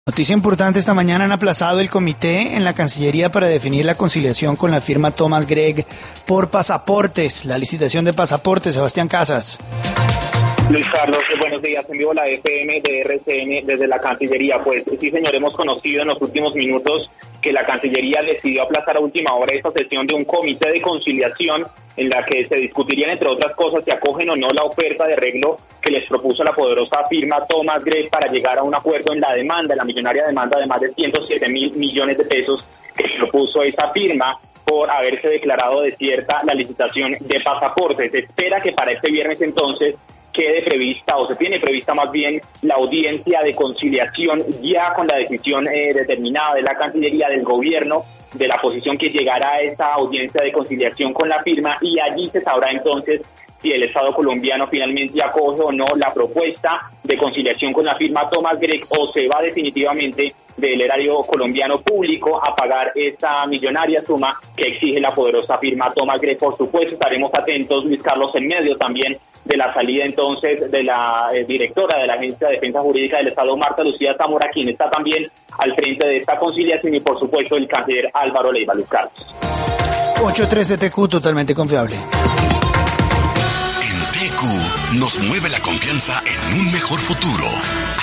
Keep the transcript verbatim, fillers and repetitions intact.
Noticia importante: esta mañana han aplazado el comité en la Cancillería para definir la conciliación con la firma Thomas Gregg por pasaportes, la licitación de pasaportes. Sebastián Casas. Luis Carlos, buenos días. Envío la F M de R C N desde la Cancillería. Pues sí, señor, hemos conocido en los últimos minutos que la Cancillería decidió aplazar a última hora esta sesión de un comité de conciliación en la que se discutirían, entre otras cosas, si acogen o no la oferta de arreglo que les propuso la poderosa firma Thomas Gregg para llegar a un acuerdo en la demanda, la millonaria demanda de más de ciento siete mil millones de pesos que propuso esa firma por haberse declarado desierta la licitación de pasaportes. Se espera que para este viernes entonces quede prevista, o se tiene prevista más bien, la audiencia de conciliación ya con la decisión eh, determinada de la Cancillería, del gobierno, de la posición que llegará a esa audiencia de conciliación con la firma, y allí se sabrá entonces si el Estado colombiano finalmente acoge o no la propuesta de conciliación con la firma Thomas Gregg, o se va definitivamente del erario colombiano público a pagar esa millonaria suma que exige la poderosa firma Thomas Gregg. Por supuesto, estaremos atentos, Luis Carlos, en medio también de la salida entonces de la eh, directora de la Agencia de Defensa Jurídica del Estado, Marta Lucía Zamora, quien está también al frente de esta conciliación, y por supuesto el canciller Álvaro Leiva. Luis Carlos. ocho tres de T Q, totalmente confiable. En T Q nos mueve la confianza en un mejor futuro.